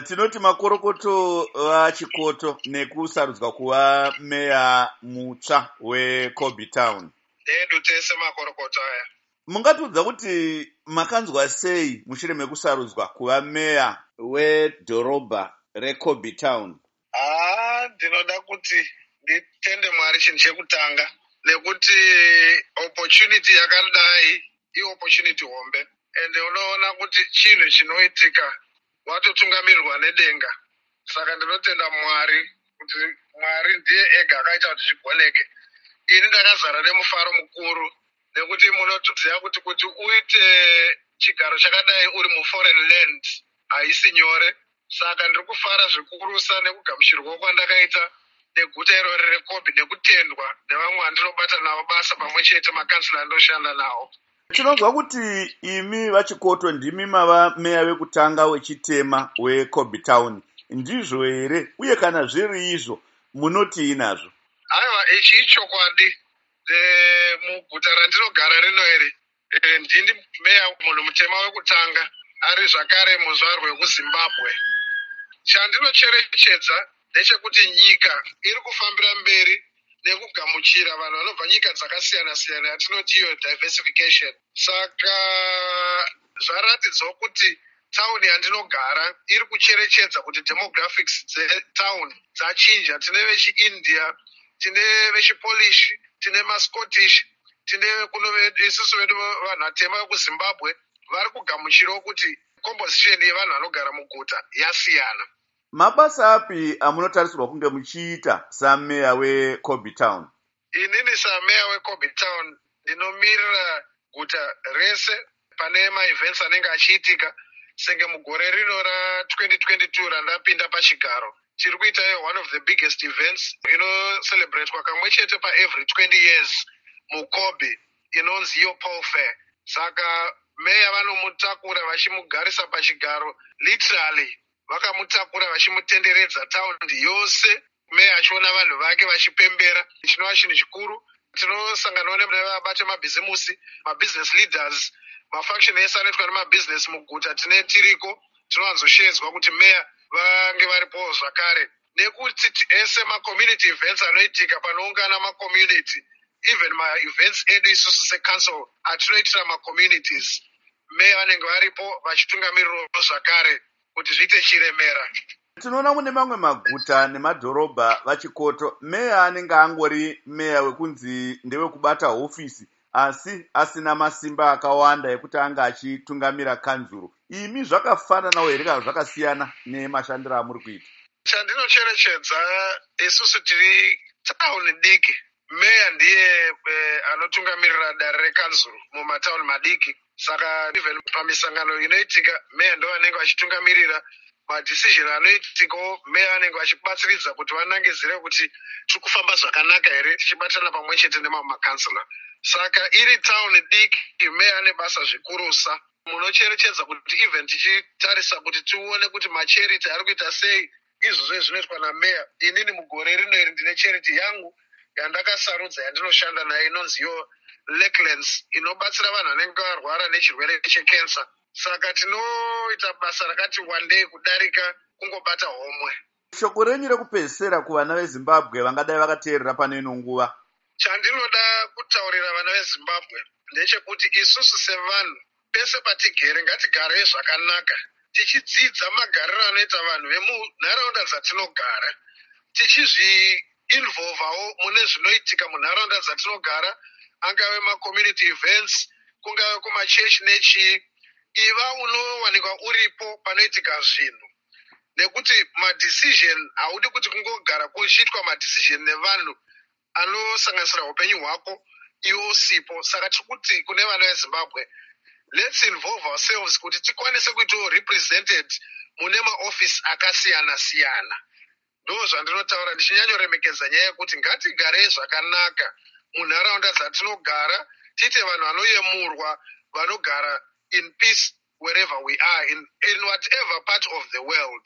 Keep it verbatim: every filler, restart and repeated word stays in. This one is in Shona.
Tinoti makorokoto vaChikoto nekusarudzwa kuva meya mutsva weKobe Town. Edu tese makorokoto aya. Mungatiudza kuti makanzwa sei mushure mekusarudzwa kuva meya wedhorobha reKobe Town? Ah, ndinoda kuti nditende Mwari chinhu chekutanga nekuti opportunity yakadai i-opportunity hombe. Ende unoona kuti chinhu chinoitika watotungamirirwa nedenga. Saka ndinotenda Mwari kuti Mwari ndiye ega akaita kuti zvigoneke. Ini ndakazara nemufaro mukuru nekuti munotoziva kuti kuti uite chigaro chakadai uri muforeign land haisi nyore. Saka ndiri kufara zvikurusa nekugamuchirwa kwandakaita neguta iroro reKobe nekutendwa nevamwe vandinobata navo basa pamwe chete makansila andinoshanda nawo. Tinonzwa kuti imi vaChikoto ndimi mava meya wekutanga wechitema weKobe Town. Ndizvo here? Uye kana zviri izvo munoti inazvo? Aiwa, ichi ichokwadi. Muguta randinogara rino iri ndini meya munhu mutema wekutanga ari zvakare muzvarwa rwekuZimbabwe. Chandinocherechedza ndechekuti nyika iri kufambira mberi nekugamuchira vanhu vanobva nyika dzakasiyana siyana yatinoti iyo diversification. Saka zvaratidzawo kuti tauni yandinogara iri kucherechedza kuti demographics dzetauni dzachinja. Tine vechiIndia, tine vechiPolish, tine maScottish, tine kuno isusu vedu vanhu vatema vekuZimbabwe vari kugamuchirawo kuti composition yevanhu vanogara muguta yasiyana. Mabasa api amunotarisirwa kunge muchiita sameya weKobe Town? Inini sameya weKobe Town ndinomirira guta rese pane maevents anenge achiitika. Senge mugore rino ratwenty twenty-two randapinda pachigaro tiri kuita one of the biggest events inocelebratwa kamwe chete paevery twenty years muKobe inonzi iyo Paul Fair. Saka meya vanomutakura vachimugarisa pachigaro literally vakamutakura vachimutenderedza taundi yose, meya achiona vanhu vake vachipembera. Chinova chinhu chikuru. Tinosanganawo nevabate mabhizimusi, mabusiness leaders, mafaction ese anoitwa nemabusiness muguta tine tiriko. Tinowanzoshedzwa kuti meya vange varipo zvakare nekuti ese macommunity events anoitika panoungana macommunity, even maevents edu isusu secouncil atinoitira macommunities, meya vanenge varipo vachitungamirirawo zvakare kuti zviite chiremera. Tinoona mune mamwe maguta nemadhorobha vaChikoto meya anenge angori meya wekunzi ndewekubata hofisi asi asina masimba akawanda ekuti anga achitungamira kanzuro. Imi zvakafananawo here kana zvakasiyana nemashandiro amuri kuita? Chandinocherechedza isusu tiri tauni diki. Meya ndiye eh, anotungamirira dare rekanzuro mumatauni madiki. Saka even pamisangano inoitika meya ndo vanenge vachitungamirira madecision anoitikawo. Meya vanenge vachibatsiridza kuti vanangizire kuti tiri kufamba zvakanaka here tichibatana pamwe chete nemamakansila. Saka iri tauni diki meya ane basa zvikurusa. Munocherechedza kuti even tichitarisa kuti tione kuti macharity ari kuita sei izvozvo zvinoitwa nameya. Inini mugore rino iri ndine charity yangu yandakasarudza yandinoshanda nayo inonzi yo Lakelands inobatsira vanhu vanenge varwara nechirwere chekensa. Saka tinoita basa rakati wandei kudarika kungobata homwe. Shoko renyu rekupedzisira kuvana veZimbabwe vangadai vakateerera pane ino nguva? Chandinoda kutaurira vana veZimbabwe ndechekuti isusu sevanhu pese patigere ngatigare zvakanaka tichidzidza magariro anoita vanhu vemunharaunda dzatinogara, tichizvi-involvawo mune zvinoitika munharaunda dzatinogara, angave macommunity events, kungave kumachechi nechi. Iva unowanikwa uripo panoitika zvinhu nekuti madecision haudi kuti kungogara kuchiitwa madecision nevanhu anosanganisira upenyu hwako iwe usipo. Saka tiri kuti kune vana veZimbabwe, let's involve ourselves kuti tikwanise kuitawo represented mune maofisi akasiyana siyana. Ndo zvandinotaura ndichinyanyoremekedza nyaya yekuti ngatigarei zvakanaka munharaunda dzatinogara, tiite vanhu vanoyemurwa vanogara in peace wherever we are in, in whatever part of the world.